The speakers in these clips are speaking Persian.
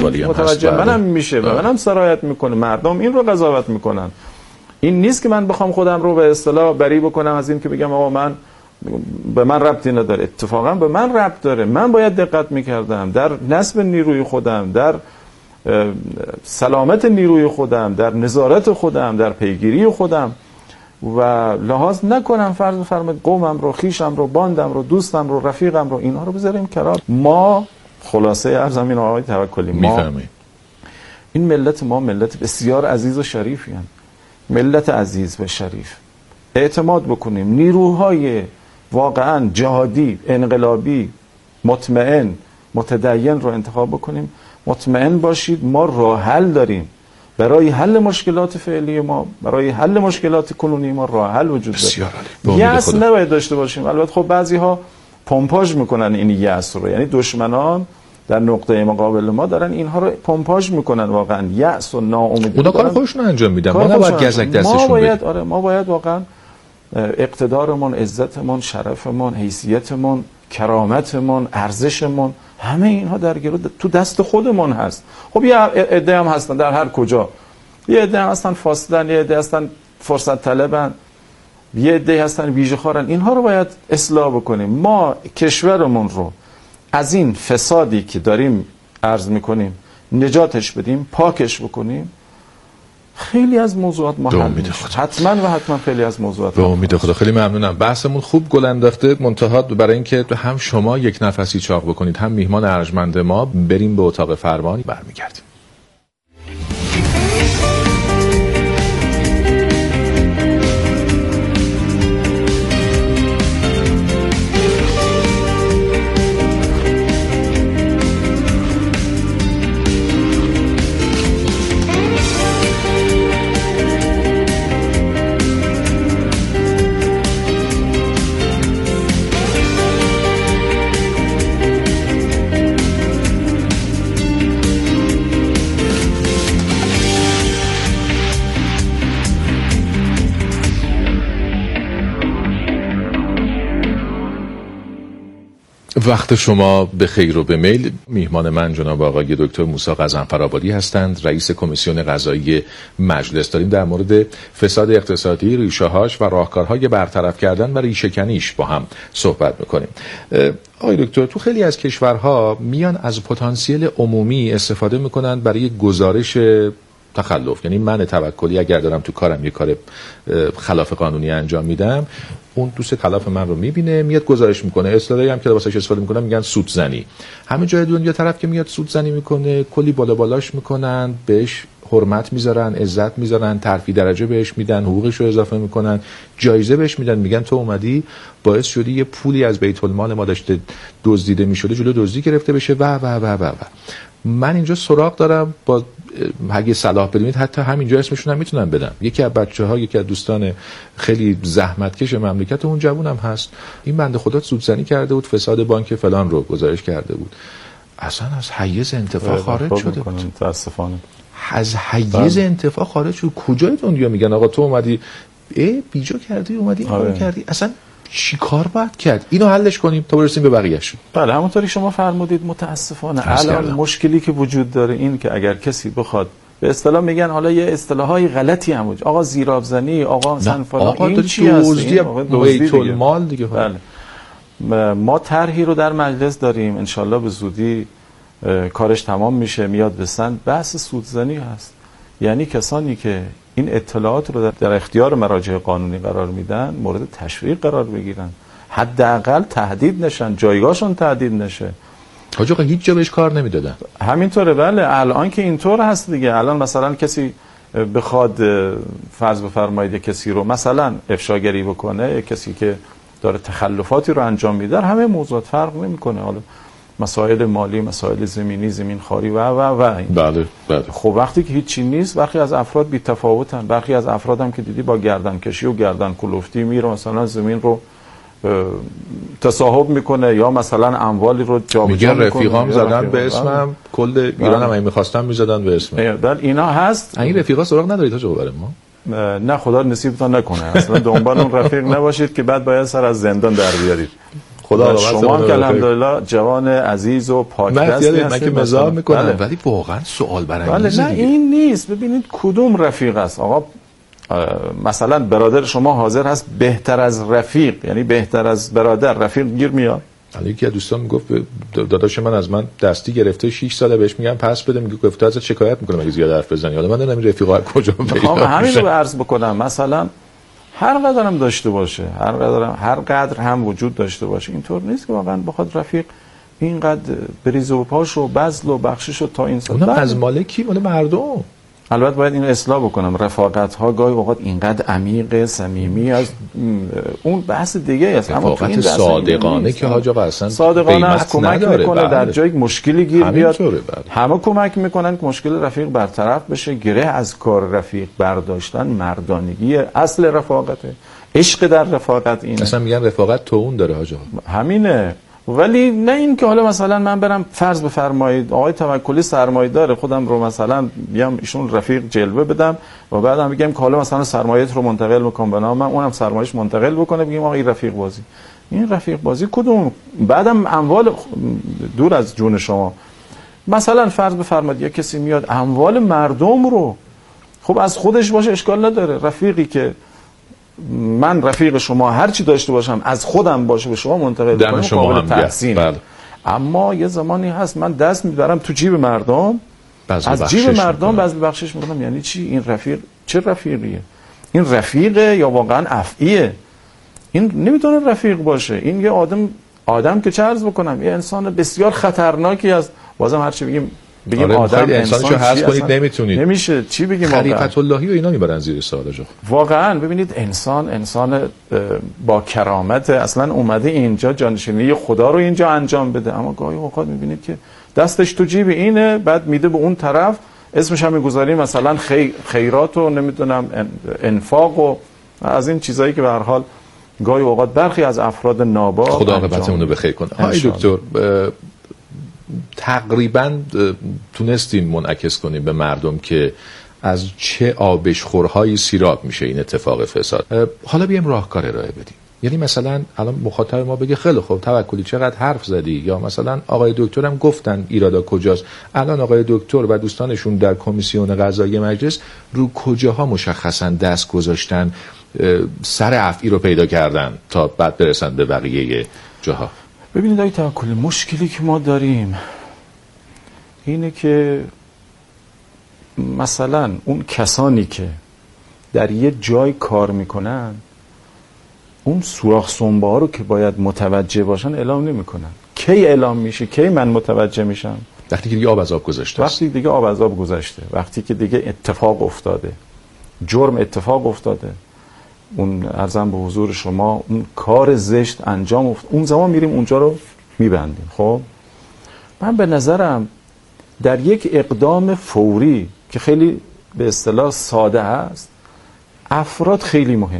متوجه منم میشه و منم سرایت میکنه، مردم این رو قضاوت میکنن. این نیست که من بخوام خودم رو به اصطلاح بری بکنم از این که بگم آقا به من ربطی نداره. اتفاقا به من ربط داره. من باید دقت میکردم در نصب نیروی خودم، در سلامت نیروی خودم، در نظارت خودم، در پیگیری خودم و لحاظ نکنم فرض بفرمایید قومم رو، خیشم رو، باندم رو، دوستم رو، رفیقم رو، اینها رو بذاریم کنار. ما خلاصه ارزم این آقای توکلی، ما این ملت ما ملت بسیار عزیز و شریفی هستند. ملت عزیز و شریف، اعتماد بکنیم نیروهای واقعا جهادی، انقلابی، مطمئن، متدین رو انتخاب بکنیم. مطمئن باشید ما راه حل داریم برای حل مشکلات فعلی ما، برای حل مشکلات کنونی ما راه حل وجود داره. یأس نباید داشته باشیم. البته خب بعضی ها پمپاژ میکنن این یأس رو، یعنی دشمنان در نقطه مقابل ما دارن اینها رو پمپاژ میکنن، واقعا یأس و ناامیدی. اونا کار خودشون انجام میدن، ما نباید گزک دستشون بدیم. ما باید واقعا اقتدارمون، عزتمون، شرفمون، حیثیتمون، کرامتمون، ارزشمون، همه اینها در گرو تو دست خودمون هست. خب یه عده هم هستن در هر کجا، یه عده هم هستن فاسدن، یه عده هستن فرصت طلبن، یه عده هستن ویژه خوارن. اینها رو باید اصلاح بکنیم. ما کشورمون رو از این فسادی که داریم عرض میکنیم نجاتش بدیم، پاکش بکنیم. خیلی از موضوعات ما حل میشه، حتما خیلی از موضوعات. به امید خدا. خیلی ممنونم. بحثمون خوب گل انداخته، منتها برای اینکه هم شما یک نفسی چاق بکنید، هم میهمان ارجمند ما، بریم به اتاق فرمان، برمیگردیم. وقت شما به خیر و به میل. میهمان من جناب آقای دکتر موسی غضنفرآبادی هستند، رئیس کمیسیون قضایی مجلس. داریم در مورد فساد اقتصادی، ریشه‌هاش و راهکارهای برطرف کردن و ریشه‌کنیش با هم صحبت می‌کنیم. آقای دکتر، تو خیلی از کشورها میان از پتانسیل عمومی استفاده می‌کنند برای گزارش تخلف. یعنی من توکلی اگر دارم تو کارم یه کار خلاف قانونی انجام میدم، اون دوست خلاف من رو میبینه، میاد گزارش میکنه. اصطلاحی هم که واسش استفاده میکنن میگن سودزنی. همه جای دنیا طرف که میاد سودزنی میکنه، کلی بالا بالاش میکنن، بهش حرمت میذارن، عزت میذارن، ترفیع درجه بهش میدن، حقوقش رو اضافه میکنن، جایزه بهش میدن، میگن تو اومدی باعث شدی یه پولی از بیت المال ما داشته دزدیده میشده جلو دزدی گرفته بشه و و و و و. من اینجا سراغ دارم، با اگه صلاح بدونید حتی همینجا اسمشون هم میتونم بدم. یکی از بچه‌ها، یکی از دوستان خیلی زحمتکش مملکت، اون جوونم هست، این بنده خدا سودزنی کرده بود، فساد بانک فلان رو گزارش کرده بود، اصلا از حیز انتفاع خارج شده بود. متاسفانه از حیز انتفاع خارج شد. کجای دنیا میگن آقا تو اومدی بیجا کردی، اومدی این کارو کردی؟ اصلا چی کار باید کرد؟ اینو حلش کنیم تا برسیم به بقیه‌اش. بله، همونطوری شما فرمودید. متاسفانه الان مشکلی که وجود داره این که اگر کسی بخواد به اصطلاح میگن حالا یه اصطلاحای غلطی هم وجود، آقا زیرابزنی، آقا مثلا فلان، این چی هست؟ بیت المال دیگه. بله، ما طرحی رو در مجلس داریم، انشالله به زودی کارش تمام میشه، میاد به سند. بحث سودزنی هست، یعنی کسانی که این اطلاعات رو در اختیار مراجع قانونی قرار میدن مورد تشویق قرار بگیرن، حداقل تهدید نشن، جایگاهشون تهدید نشه. حاج آقا هیچ جا بهش کار نمیدادن. همینطوره. بله، الان که اینطور هست دیگه. الان مثلا کسی بخواد فرض بفرمایید کسی رو مثلا افشاگری بکنه، کسی که داره تخلفاتی رو انجام میده، همه موضوعات فرق نمیکنه، حالا مسائل مالی، مسائل زمینی، زمین خواری و بله. خب وقتی که هیچی نیست، برخی از افراد بی تفاوتن. برخی از افراد هم که دیدی با گردن کشی و گردن کلفتی میره مثلا زمین رو تصاحب میکنه یا مثلا اموالی رو جابجا میکنه. میگن رفیقام زدن به اسمم، کل ایران هم میخواستن میزدن به اسمم. بله، اینا هست. این رفیقا سراغ ندارید تا برای ما؟ نه، خدا نصیبتون نکنه. اصلا دنبال اون رفیق نباشید که بعد باید سر از زندان در بیارید. خدا شما هم که الحمدلله جوان عزیز و پاکدستی هستید. من که مزاح میکنم ولی واقعا سوال برانگیزه. نه این نیست. ببینید کدوم رفیق است آقا. مثلا برادر شما حاضر هست بهتر از رفیق، یعنی بهتر از برادر رفیق گیر میاد؟ یکی از دوستان میگفت داداش من از من دستی گرفته 6 ساله، بهش میگم پس بده، میگه گفته ازت شکایت میکنم اگه زیاد حرف بزنی. حالا من نمیدونم این رفیقا کجا پیدا میشن. همین رو عرض بکنم، مثلا هر قدر هم داشته باشه، هر قدر هم وجود داشته باشه، اینطور نیست که واقعا بخواد رفیق اینقدر بریز و پاش و بذل و بخشش و تا این سال. اونم از مال کی؟ مال مردم. البته باید اینو اصلاح بکنم. رفاقت ها گاهی اوقات اینقدر عمیق صمیمی از اون بحث دیگه است. اما تو این صادقانه که حاج آقا اصلا صادقانه از کمک میکنه در جایی مشکلی گیر بیاد. همه کمک میکنن که مشکل رفیق برطرف بشه. گره از کار رفیق برداشتن مردانگی اصل رفاقته. عشق در رفاقت اینه. اصلا میگن رفاقت تو اون داره حاج آقا. همینه. ولی نه این که حالا مثلا من برم فرض بفرمایید آقای توکلی سرمایه داره، خودم رو مثلا بیام ایشون رفیق جلوه بدم و بعدم بگم که حالا مثلا سرمایه‌ت رو منتقل میکنم به نام من، اونم سرمایه‌اش منتقل بکنه، بگیم آقا این رفیق بازی. این رفیق بازی کدوم؟ بعدم اموال دور از جون شما. مثلا فرض بفرمایید یک کسی میاد اموال مردم رو، خب از خودش باشه اشکال نداره. رفیقی که من رفیق شما هر چی داشته باشم از خودم باشه به شما منتقل کنم قابل تحسین. اما یه زمانی هست من دست میبرم تو جیب مردم، از جیب مردم بعضی بخشش میکنم. یعنی چی؟ این رفیق چه رفیقیه؟ این رفیقه یا واقعا افعیه؟ این نمیتونه رفیق باشه. این یه آدم که چه عرض بکنم، یه انسان بسیار خطرناکی است. بازم هر چی بگیم آدم انسانشو حذف کنید نمیتونید. نمیشه. چی بگیم؟ خلیفت اللهی و اینا میبرن زیر سوال. واقعا ببینید انسان با کرامت اصلا اومده اینجا جانشینی خدا رو اینجا انجام بده، اما گاهی اوقات میبینید که دستش تو جیب اینه، بعد میده به اون طرف، اسمش هم میگذاریم مثلا خیرات و نمیدونم انفاق و از این چیزایی که به هر حال گاهی اوقات برخی از افراد نابا خدا عاقبتمون رو بخیر کنه. های دکتر تقریبا تونستیم منعکس کنیم به مردم که از چه آبشخورهایی سیراب میشه این اتفاق فساد. حالا بیایم راهکار ارائه بدیم. یعنی مثلا الان مخاطب ما بگه خیلی خوب توکلی چقدر حرف زدی، یا مثلا آقای دکتر هم گفتن ایرادا کجاست. الان آقای دکتر و دوستانشون در کمیسیون قضایی مجلس رو کجاها مشخصا دست گذاشتن، سر افعی رو پیدا کردن تا بعد برسن به بقیه جاها. ببینید آقای توکلی، مشکلی که ما داریم اینه که مثلا اون کسانی که در یه جای کار میکنن اون سوراخ سنبه ها رو که باید متوجه باشن اعلام نمیکنن. کی اعلام میشه؟ کی من متوجه میشم؟ وقتی که دیگه آب از آب گذشته. وقتی دیگه آب از آب گذشته، وقتی که دیگه اتفاق افتاده، جرم اتفاق افتاده، اون عرضم به حضور شما اون کار زشت انجام افتاد، اون زمان میریم اونجا رو میبندیم. خب من به نظرم در یک اقدام فوری که خیلی به اصطلاح ساده است، افراد خیلی مهمه.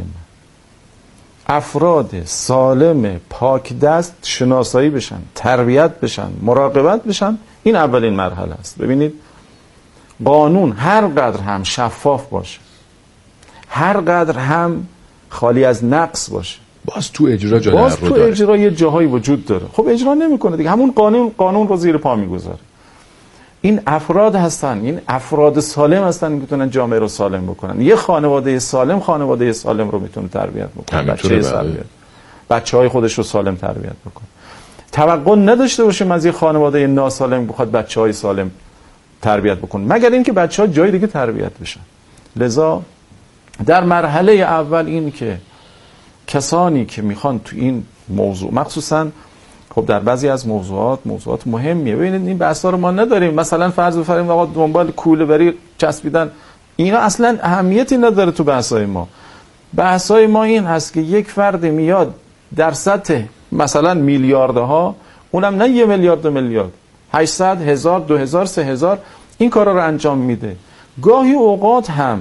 افراد سالم پاک دست شناسایی بشن، تربیت بشن، مراقبت بشن. این اولین مرحله است. ببینید قانون هر قدر هم شفاف باشه، هر قدر هم خالی از نقص باشه، باز تو اجرا جا باز تو اجرا یه جاهایی وجود داره. خب اجرا نمیکنه دیگه، همون قانون رو زیر پا میگذاره. این افراد هستن، این افراد سالم هستن که میتونن جامعه رو سالم بکنن. یه خانواده سالم رو میتونه تربیت بکنه، بچه‌های خودش رو سالم تربیت بکنه. توقع نداشته باشه از یه خانواده ناسالم بخواد بچه‌های سالم تربیت بکنه، مگر اینکه بچه‌ها جای دیگه تربیت بشن. لذا در مرحله اول این که کسانی که میخوان تو این موضوع، مخصوصا خب در بعضی از موضوعات مهمیه. ببینید این بحثا رو ما نداریم. مثلا فرض بفرمایید آقا دنبال کوله بری چسبیدن، اینا اصلا اهمیتی نداره تو بحثای ما. بحثای ما این هست که یک فرد میاد در سطح مثلا میلیاردها، اونم نه 1 میلیارد 2 میلیارد، 800 1000 2000 3000 این کارا رو انجام میده. گاهی اوقات هم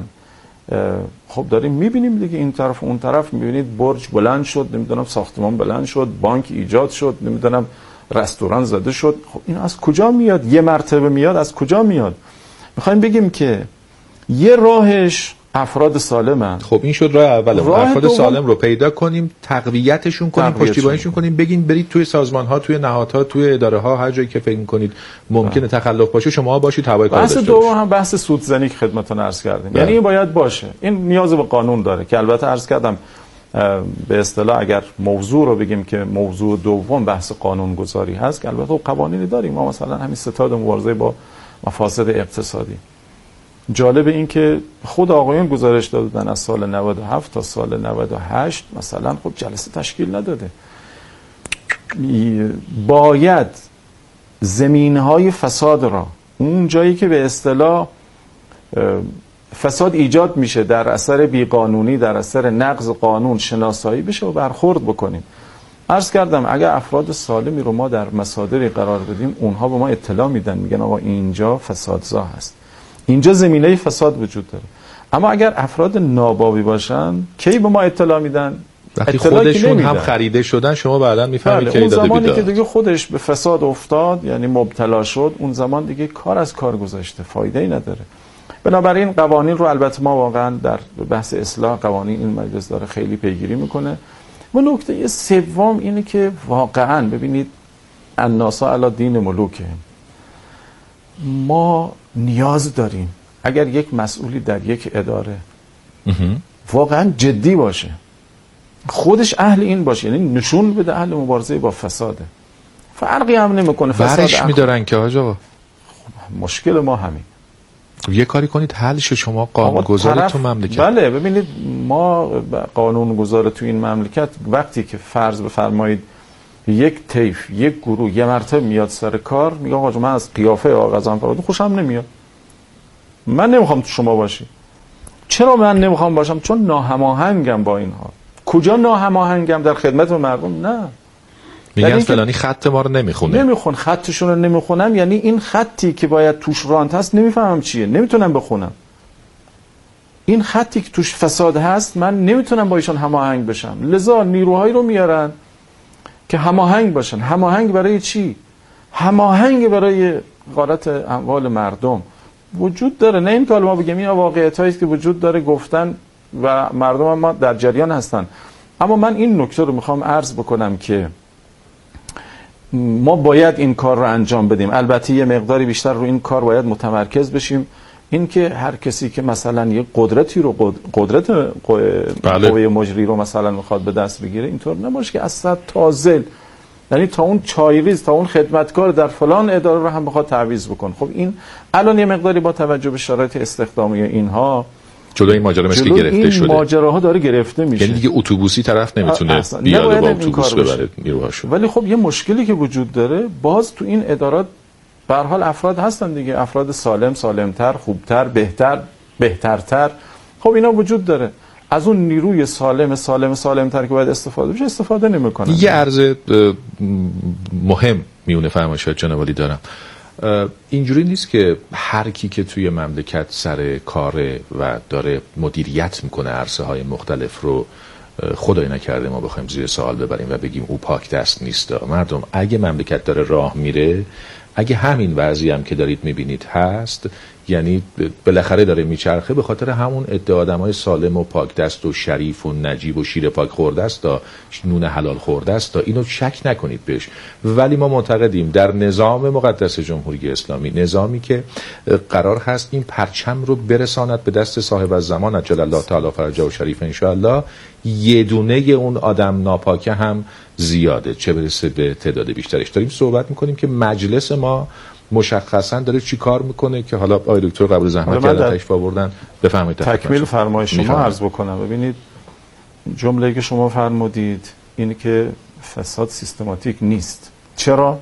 خب داریم میبینیم دیگه، این طرف اون طرف میبینید برج بلند شد، نمیدونم ساختمان بلند شد، بانک ایجاد شد، نمیدونم رستوران زده شد. خب این از کجا میاد؟ یه مرتبه میاد، از کجا میاد؟ میخوایم بگیم که یه راهش افراد سالمن. خب این شد راه اول. افراد سالم رو پیدا کنیم، تقویتشون کنیم، پشتیبانیشون کنیم، بگین برید توی سازمان‌ها، توی نهادها، توی اداره‌ها، هر جایی که فکر می‌کنید ممکنه تخلف باشه شما باشید هوای کار داشته باشید. بحث دوم هم بحث سودزنی که خدمتتون عرض کردیم. یعنی این باید باشه. این نیاز به قانون داره که البته عرض کردم به اصطلاح اگر موضوع رو بگیم که موضوع دوم بحث قانونگذاری هست که البته قوانینی داریم. ما مثلا همین ستاد مبارزه با مفاسد اقتصادی، جالب این که خود آقایون گزارش دادن از سال 97 تا سال 98 مثلا خب جلسه تشکیل نداده. باید زمینهای فساد را، اون جایی که به اصطلاح فساد ایجاد میشه در اثر بیقانونی، در اثر نقض قانون، شناسایی بشه و برخورد بکنیم. عرض کردم اگر افراد سالمی رو ما در مصادری قرار بدیم، اونها به ما اطلاع میدن، میگن آقا اینجا فسادزا هست، اینجا زمینه فساد وجود داره. اما اگر افراد ناباوی باشن کی به ما اطلاع میدن؟ وقتی خودشون هم خریده شدن شما بعدا میفهمید که اون زمانی که دیگه خودش به فساد افتاد، یعنی مبتلا شد، اون زمان دیگه کار از کار گذاشته، فایده ای نداره. بنابراین قوانین رو البته ما واقعا در بحث اصلاح قوانین این مجلس داره خیلی پیگیری میکنه. و نکته سوم اینه که واقعا ببینید الناس علی دین ملوکهم، ما نیاز داریم اگر یک مسئولی در یک اداره واقعا جدی باشه، خودش اهل این باشه، یعنی نشون بده اهل مبارزه با فساده، فرقی هم نمیکنه فساد برش میدارن که آقا مشکل ما همین. یه کاری کنید حل شه، شما قانونگذار تو مملکت. بله ببینید ما قانونگذار تو این مملکت وقتی که فرض بفرمایید یک طیف، یک گروه یه مرتبه میاد سر کار، میگه آقا من از قیافه آقا غضنفرآبادی خوشم نمیاد، من نمیخوام تو شما باشی. چرا من نمیخوام باشم؟ چون ناهماهنگم با اینها. کجا ناهماهنگم؟ در خدمت مردم؟ نه. میگن فلانی خط ما رو نمیخونه. خطشون رو نمیخونم، یعنی این خطی که باید توش رانت هست نمیفهمم چیه، نمیتونم بخونم. این خطی که توش فساد هست من نمیتونم با ایشون هماهنگ بشم. لذا نیروهایی رو میارن که هماهنگ باشن. هماهنگ برای چی؟ هماهنگ برای غارت اموال مردم وجود داره. نه این که ما بگیم این واقعیتایی است که وجود داره گفتن و مردم هم ما در جریان هستن. اما من این نکته رو میخوام عرض بکنم که ما باید این کار رو انجام بدیم. البته یه مقداری بیشتر رو این کار باید متمرکز بشیم. این که هر کسی که مثلا یه قدرتی رو قدرت قوه مجری رو مثلا میخواد به دست بگیره، اینطور نباشه که از صد تا زل، یعنی تا اون چایریز، تا اون خدمتکار در فلان اداره رو هم بخواد تعویض بکن. خب این الان یه مقداری با توجه به شرایط استخدامی اینها جلوی این ماجرا مثل گرفته شده. این ماجراها داره گرفته میشه. یعنی دیگه اتوبوسی طرف نمیتونه بیاد با اتوبوس ببره نیروهاشو. ولی خب یه مشکلی که وجود داره، باز تو این ادارات به هر حال افراد هستن دیگه، افراد سالم، سالمتر، خوبتر، بهتر، بهترتر. خب اینا وجود داره. از اون نیروی سالمتر که باید استفاده بشه استفاده نمیکنن. یه عرض مهم میونه فرمایشات جناب عالی دارم. اینجوری نیست که هر کی که توی مملکت سر کاره و داره مدیریت میکنه عرصه های مختلف رو خدای نکرده ما بخوایم زیر سوال ببریم و بگیم او پاک دست نیست. مردم اگه مملکت داره راه میره، اگه همین وضعی هم که دارید میبینید هست، یعنی بالاخره داره میچرخه به خاطر همون عده آدمای سالم و پاک دست و شریف و نجیب و شیر پاک خورده است تا نون حلال خورده است تا اینو شک نکنید بهش. ولی ما معتقدیم در نظام مقدس جمهوری اسلامی، نظامی که قرار هست این پرچم رو برساند به دست صاحب الزمان عجل الله تعالی فرجه و شریف ان شاء الله، یه دونه اون آدم ناپاکه هم زیاده، چه برسه به تعداد بیشترش. داریم صحبت میکنیم که مجلس ما مشخصا داره چی کار میکنه که حالا آقای دکتر قبل زحمت کردن تشریف آوردن. بفرمایید. تکمیل فرمایش شما عرض بکنم. ببینید جمله‌ای که شما فرمودید اینه که فساد سیستماتیک نیست. چرا؟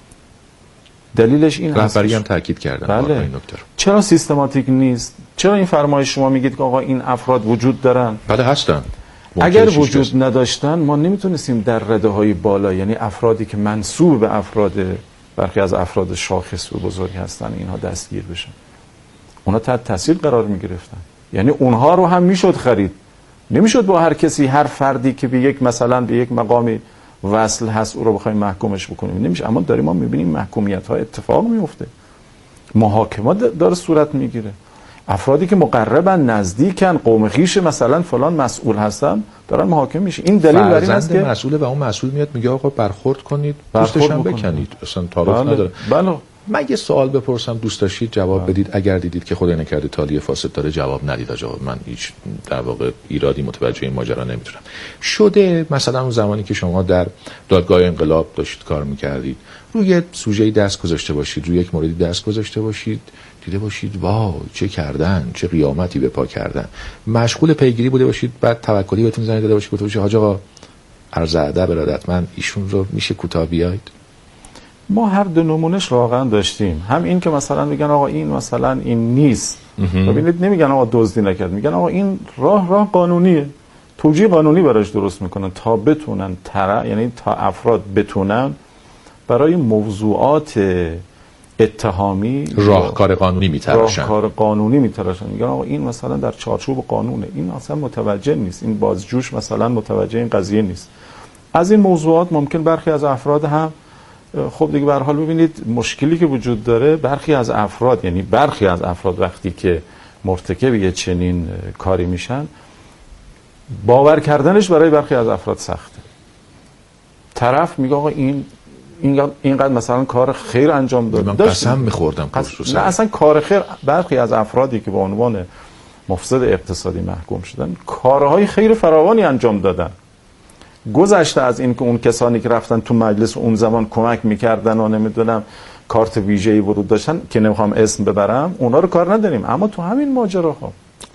دلیلش این هست. رهبری هم تاکید کردن. بله. دکتر چرا سیستماتیک نیست؟ چرا این فرمایش شما میگید که آقا این افراد وجود دارن؟ بله هستن. اگر وجود نداشتن ما نمیتونستیم در رده‌های بالا، یعنی افرادی که منسوب به افراد برخی از افراد شاخص و بزرگ هستن اینها دستگیر بشن. اونا تحت تاثیر قرار میگرفتن. یعنی اونها رو هم میشد خرید. نمیشد با هر کسی، هر فردی که به یک مثلا به یک مقامی وصل هست او رو بخوایم محکومش بکنیم. نمیشه. اما داریم ما میبینیم محکومیت ها اتفاق میفته. محاکمات داره صورت میگیره. افرادی که مقربن، نزدیکن، قوم خویش مثلا فلان مسئول هستن دارن محاکمه میشه. این دلیل بر این است که مسئول و اون مسئول میاد میگه آقا برخورد کنید، پوستش هم بکنید، اصلا تعارف نداره. بله. من یه سوال بپرسم، دوست داشتید جواب بدید. اگر دیدید که خدای نکرده تالی فاسد داره، جواب ندید. جواب من هیچ در واقع ایرادی متوجه این ماجرا نمیتونم. شده مثلا اون زمانی که شما در دادگاه انقلاب داشتید کار میکردید، روی سوژه‌ای دست گذاشته باشید، روی یک موردی دست گذاشته باشید، دیده باشید واو چه کردن، چه قیامتی به پا کردن، مشغول پیگیری بوده باشید، بعد توکلی بهتون زنگ داده باشید گفته باشید حاج آقا عرض ادب ارادتمند ایشون رو میشه کوتاه بیاید؟ ما هر دو نمونهش واقعا داشتیم. هم این که مثلا میگن آقا این مثلا این نیست، ببینید نمیگن آقا دزدی نکرد، میگن آقا این راه قانونیه، توجیه قانونی براش درست میکنن تا بتونن یعنی تا افراد بتونن برای موضوعات اتهامی راهکار قانونی میتراشن. راهکار قانونی میتراشن. میگن آقا این مثلا در چارچوب قانونه، این اصلا متوجه نیست، این بازجوش مثلا متوجه این قضیه نیست. از این موضوعات ممکن برخی از افراد هم خب دیگه به هر حال ببینید مشکلی که وجود داره، برخی از افراد وقتی که مرتکب یه چنین کاری میشن، باور کردنش برای برخی از افراد سخته. طرف میگه آقا اینقدر مثلا کار خیر انجام داد، من قسم میخوردم نه اصلا کار خیر. برخی از افرادی که به عنوان مفسد اقتصادی محکوم شدن کارهای خیر فراوانی انجام دادن، گذشته از این که اون کسانی که رفتن تو مجلس اون زمان کمک میکردن و نمیدونم کارت ویژه‌ای ورود داشتن که نمیخوام اسم ببرم، اونا رو کار نداریم. اما تو همین ماجراها،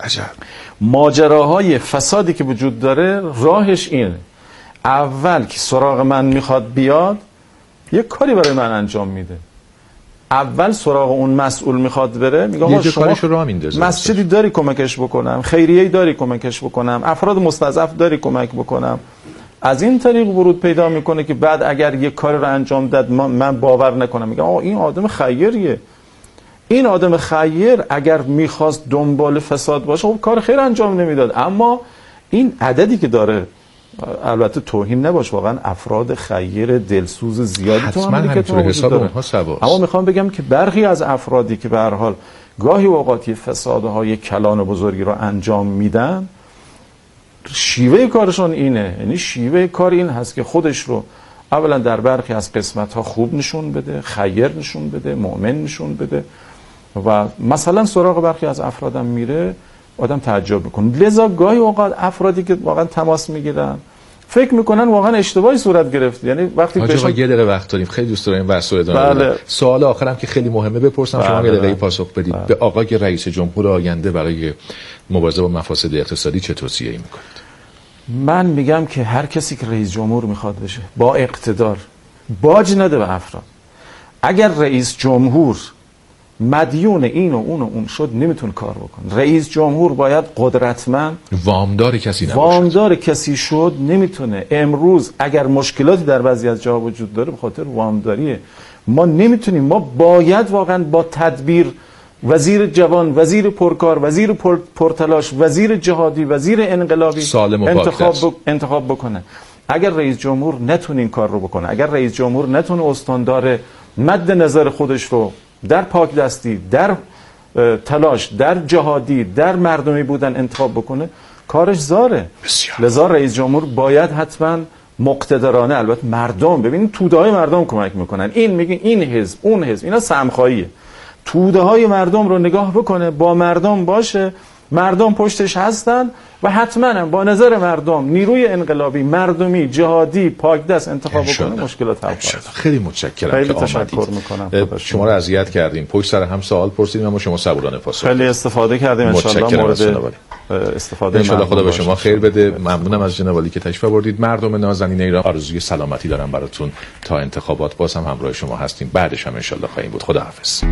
ماجراهای فسادی که وجود داره، راهش اینه اول که سراغ من میخواد بیاد یک کاری برای من انجام میده، اول سراغ اون مسئول میخواد بره، میگه آقا شما مسجدی داری کمکش بکنم، خیریه‌ای داری کمکش بکنم، افراد مستضعف داری کمک بکنم. از این طریق ورود پیدا میکنه که بعد اگر یک کار رو انجام داد من باور نکنم، میگم آقا این آدم خیریه. این آدم خیر اگر میخواست دنبال فساد باشه خب کار خیر انجام نمیداد. اما این عددی که داره، البته توهین نباشه، واقعا افراد خیر دلسوز زیادی تو مملکت ما وجود داره. اما میخوام بگم که برخی از افرادی که به هر حال گاهی اوقاتی فسادهای کلان بزرگی رو انجام میدن، شیوه کارشون اینه، یعنی شیوه کار این هست که خودش رو اولا در برخی از قسمت‌ها خوب نشون بده، خیر نشون بده، مؤمن نشون بده و مثلا سراغ برخی از افرادم میره، آدم تعجب میکنه. لذا گاهی اوقات افرادی که واقعا تماس میگیرن فکر میکنن واقعا اشتباهی صورت گرفت. یعنی وقتی بهشون یه دقیقه وقت داریم، خیلی دوست داریم بحث رو ادامه بدیم. سوال آخرم که خیلی مهمه بپرسم، شما یه دقیقه پاسخ بدید. به آقای رئیس جمهور آینده برای مبارزه با مفاسد اقتصادی چه توصیه‌ای میکنید؟ من میگم که هر کسی که رئیس جمهور میخواد بشه، با اقتدار، باج نده به افراد. اگر رئیس جمهور مدیون این و اون و اون شد، نمیتونه کار بکنه. رئیس جمهور باید قدرتمند، وامدار کسی نباشه. وامدار کسی شد نمیتونه. امروز اگر مشکلاتی در بعضی از جاها وجود داره به خاطر وامداریه. ما نمیتونیم، ما باید واقعا با تدبیر، وزیر جوان، وزیر پرکار، وزیر پرتلاش، وزیر جهادی، وزیر انقلابی انتخاب بکنه. اگر رئیس جمهور نتونه این کار رو بکنه، اگر رئیس جمهور نتونه استاندار مد نظر خودش رو در پاک دستی، در تلاش، در جهادی، در مردمی بودن انتخاب بکنه، کارش زاره. لذا رئیس جمهور باید حتما مقتدرانه، البته مردم، ببینید توده های مردم کمک میکنن. این میگه این حزب اون حزب، اینا سمخاییه. توده های مردم رو نگاه بکنه، با مردم باشه، مردم پشتش هستن و حتما با نظر مردم نیروی انقلابی، مردمی، جهادی، پاکدست انتخاب بکنه، مشکلات حل میشه. خیلی متشکرم که آمدید. شما رو اذیت کردیم، پشت سر هم سوال پرسیدیم اما شما صبورانه پاسخ خیلی استفاده کردیم. ان شاءالله مورد استفاده ان شاءالله خدا به شما خیر بده. ممنونم از جناب عالی که تشریف آوردید. مردم نازنین ایران آرزوی سلامتی دارم براتون تا انتخابات. باز هم همراه شما هستیم، بعدش هم ان شاءالله خواهیم بود. خداحافظ.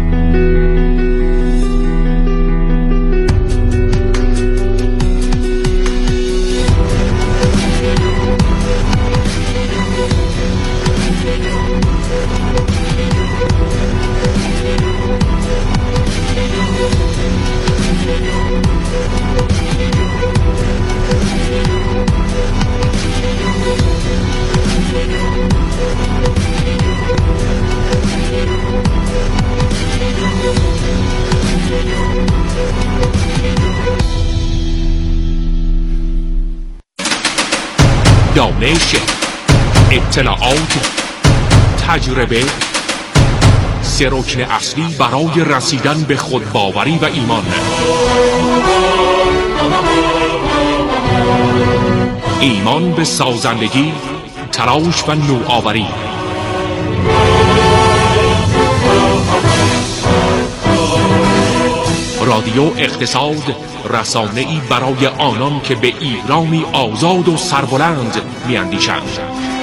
دانش، اطلاعات، تجربه، سه رکن اصلی برای رسیدن به خودباوری و ایمان. ایمان به سازندگی، تلاش و نوآوری. رادیو اقتصاد، رسانه‌ای برای آنان که به ایرانی آزاد و سربلند می‌اندیشند.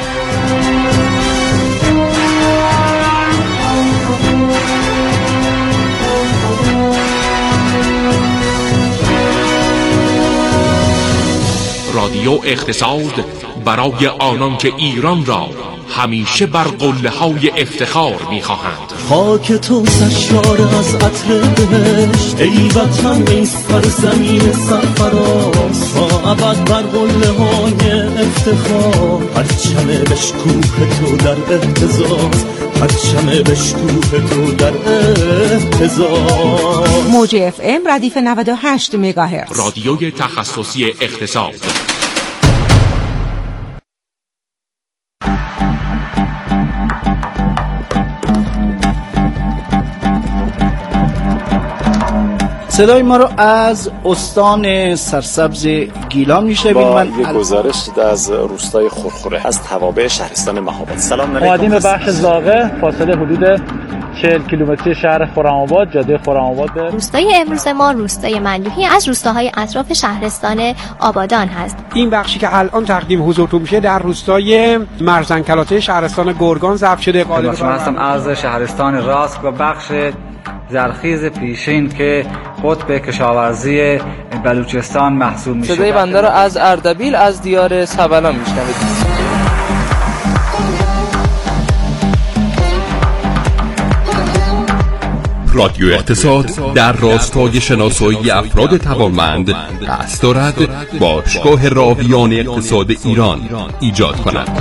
رادیو اقتصاد برای آنان که ایران را همیشه بر قله‌های افتخار می‌خواهند. خاک تو سرشار از عطر بهشت، ای وطن ای سرزمین سرفراز، تا ابد بر قله‌های افتخار. پرچم بشکوه تو در اهتزاز، پرچم بشکوه تو در اهتزاز. موج اف ام ردیف 98 مگاهرتز، رادیوی تخصصی اقتصاد. صدای ما رو از استان سرسبز گیلان میشنوید. من یک گزارش از روستای خورخوره از توابع شهرستان مهاباد. سلام علیکم. اومدیم به بخش زاغه، فاصله حدود 40 کیلومتری شهر خرم‌آباد، جاده خرم‌آباد. به روستای امروز ما روستای مندوحی از روستاهای اطراف شهرستان آبادان هست. این بخشی که الان تقدیم حضورتون میشه در روستای مرزنکلاته شهرستان گرگان ضبط شده. من هستم از شهرستان راسک و بخش زرخیز پیشین که قطب کشاورزی بلوچستان محسوب میشه. صدای بنده رو از اردبیل از دیار سبلان میشنوید. رادیو اقتصاد در راستای شناسایی افراد توانمند قصد دارد باشگاه راویان اقتصاد ایران ایجاد کند.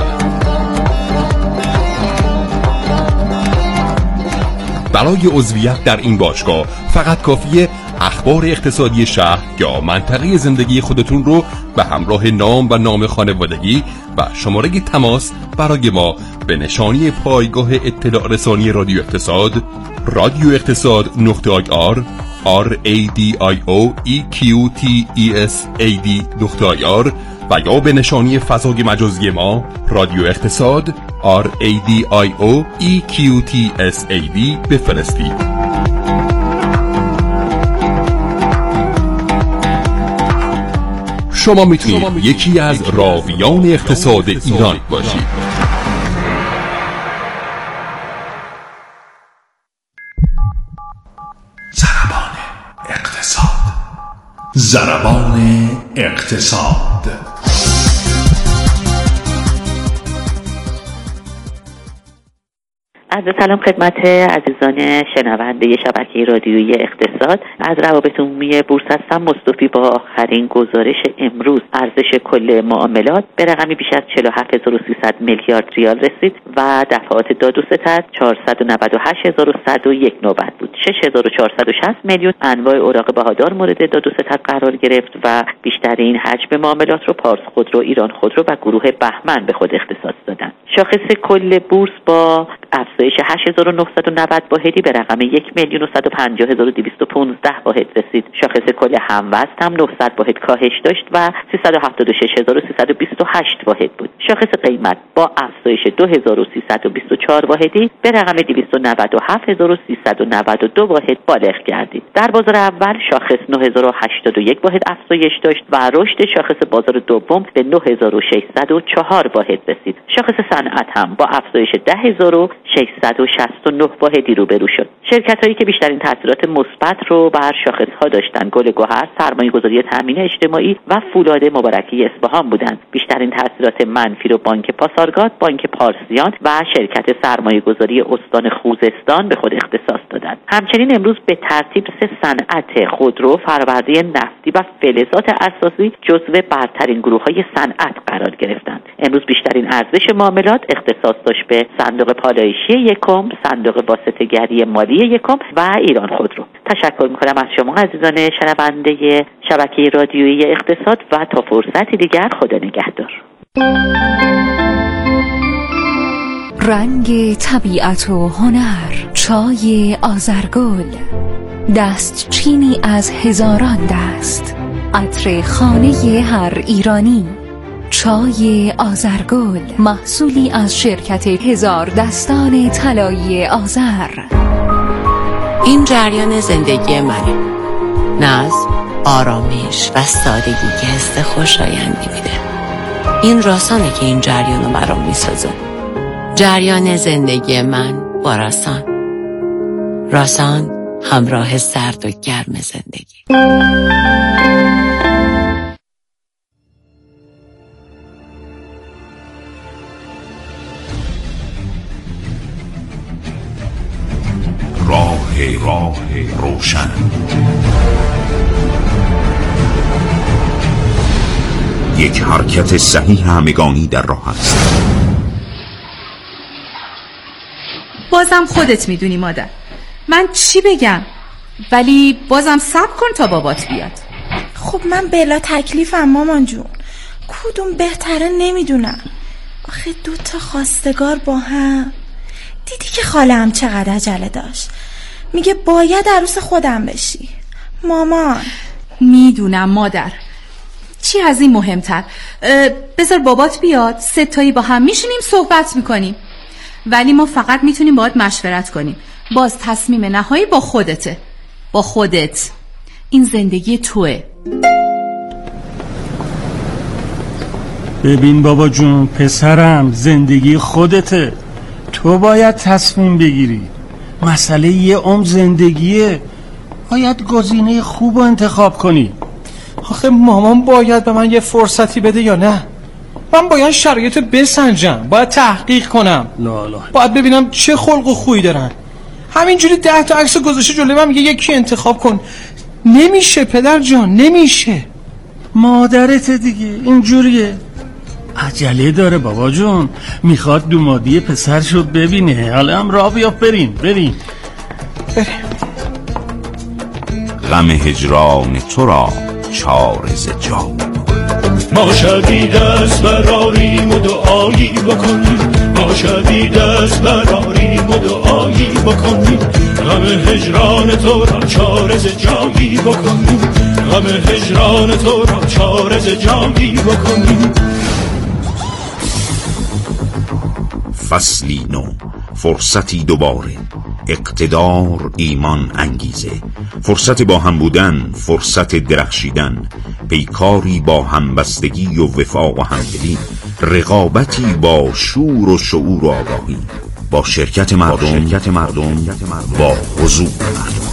برای عضویت در این باشگاه فقط کافیه اخبار اقتصادی شهر یا منطقه زندگی خودتون رو به همراه نام و نام خانوادگی و شماره تماس برای ما به نشانی پایگاه اطلاع رسانی رادیو اقتصاد radioeqtasad.ir radioeqtasad.ir و یا به نشانی فضای مجازی ما رادیو اقتصاد radioeqtasad بفرستید. شما میتونید یکی از راویان اقتصاد ایران باشید. ضربان اقتصاد. عرض سلام خدمت عزیزان شنونده شبکه رادیویی اقتصاد. از روابط عمومی بورس هستم. مصطفی با آخرین گزارش امروز ارزش کل معاملات به رقمی بیش از 47300 میلیارد ریال رسید و دفعات داد و ستد 498101 نوبت بود. 6460 میلیون انواع اوراق بهادار مورد داد و ستد قرار گرفت و بیشترین حجم معاملات رو پارس خودرو، ایران خودرو و گروه بهمن به خود اختصاص دادن. شاخص کل بورس با افزایش 8990 واحدی به رقم 1,150,215 واحد رسید. شاخص کل هموزن هم 900 واحد کاهش داشت و 376328 واحد بود. شاخص قیمت با افزایش 2324 واحدی به رقم 297392 واحد بالغ گردید. در بازار اول شاخص 9081 واحد افزایش داشت و رشد شاخص بازار دوم به 9604 واحد رسید. شاخص صنعت هم با افزایش 10669 واحدی روبرو شد. شرکت‌هایی که بیشترین تاثیرات مثبت رو بر شاخص‌ها داشتن گل گوهر، سرمایه‌گذاری تامین اجتماعی و فولاد مبارکی اصفهان بودند. بیشترین تاثیرات منفی رو بانک پاسارگاد، بانک پارسیان و شرکت سرمایه‌گذاری استان خوزستان به خود اختصاص دادند. همچنین امروز به ترتیب سه صنعت خودرو، فرآورده نفتی و فلزات اساسی جزو برترین گروه‌های صنعت قرار گرفتند. امروز بیشترین ارزش معاملات اختصاص داشت به صندوق پالایشی یکم، صندوق واسطه‌گری مالی یکم و ایران خودرو. تشکر می‌کنم از شما عزیزان شنونده شبکه رادیویی اقتصاد و تا فرصتی دیگر خدا نگهدار. رنگ طبیعت و هنر، چای آذرگل، دست چینی از هزاران دست، عطر خانه هر ایرانی. چای آذرگل، محصولی از شرکت هزار دستان طلایی آذر. این جریان زندگی منه. نظم، آرامش و سادگی که حس خوشایندی میده. این راسانه که این جریانو برام میسازه. جریان زندگی من با راسان. راسان، همراه سرد و گرم زندگی. راه روشن. یک حرکت صحیح همگانی در راه است. بازم خودت میدونی مادر، من چی بگم؟ ولی بازم صبر کن تا بابات بیاد. خب من بلا تکلیفم مامان جون، کدوم بهتره نمیدونم. آخه 2 خواستگار با هم. دیدی که خاله‌ام چقدر عجله داشت، میگه باید عروس خودم بشی. مامان میدونم مادر، چی از این مهمتر؟ بذار بابات بیاد، 3 تایی با هم میشینیم صحبت میکنیم. ولی ما فقط میتونیم باهات مشورت کنیم. باز تصمیم نهایی با خودته، با خودت. این زندگی توه. ببین بابا جون، پسرم، زندگی خودته، تو باید تصمیم بگیری. مسئله یه عمر زندگیه، باید گزینه خوب رو انتخاب کنی. آخه مامان باید به من یه فرصتی بده یا نه؟ من باید شرایط بسنجم، باید تحقیق کنم. لا. باید ببینم چه خلق و خویی دارن. همینجوری 10 تا عکس گذاشته جلوی من میگه یکی انتخاب کن. نمیشه پدر جان، نمیشه. مادرت دیگه اینجوریه، عجله داره بابا جون، میخواد دومادی پسرشو ببینه. حالا هم راه بیافت، بریم. غم هجران تو را چارز جا. ما شبی دست براریم و دعایی بکنیم، ما شبی دست براریم و دعایی بکنیم. غم هجران تو را چارز جایی بکنیم، غم هجران تو را چارز جایی بکنیم. فصلی نو، فرصتی دوباره، اقتدار، ایمان، انگیزه، فرصت با هم بودن، فرصت درخشیدن، پیکاری با همبستگی و وفا و همدلی، رقابتی با شور و شعور و آگاهی، با شرکت مردم، با حضور مردم.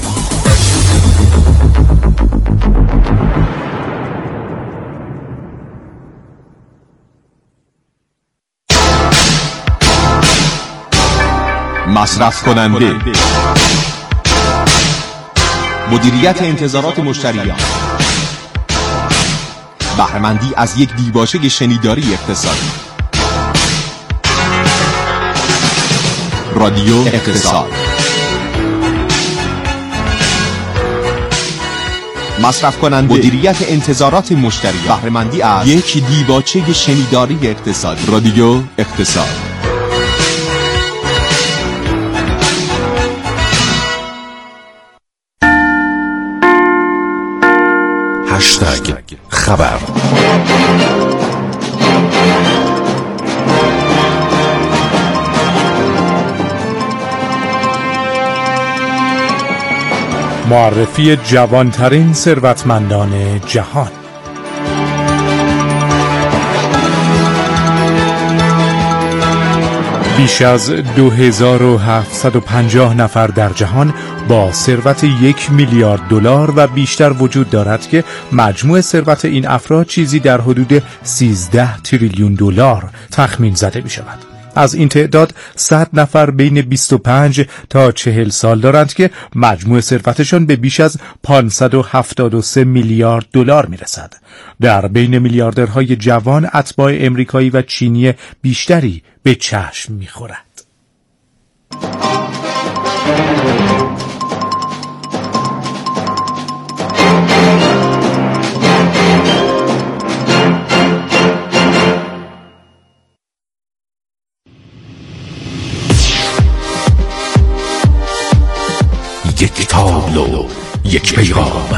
مصرف کننده، مدیریت انتظارات مشتریان، بهره‌مندی از یک دیباچه شنیداری اقتصادی. رادیو اقتصاد. مصرف کننده، مدیریت انتظارات مشتریان، بهره‌مندی از یک دیباچه شنیداری اقتصادی. رادیو اقتصاد. خبر. معرفی جوانترین ثروتمندان جهان. بیش از 2750 نفر در جهان با ثروت 1 میلیارد دلار و بیشتر وجود دارد که مجموع ثروت این افراد چیزی در حدود 13 تریلیون دلار تخمین زده می شود. از این تعداد 100 نفر بین 25 تا 40 سال دارند که مجموع ثروتشان به بیش از 573 میلیارد دلار می رسد. در بین میلیاردرهای جوان اتباع امریکایی و چینی بیشتری به چشم می خورد. یک پیغام.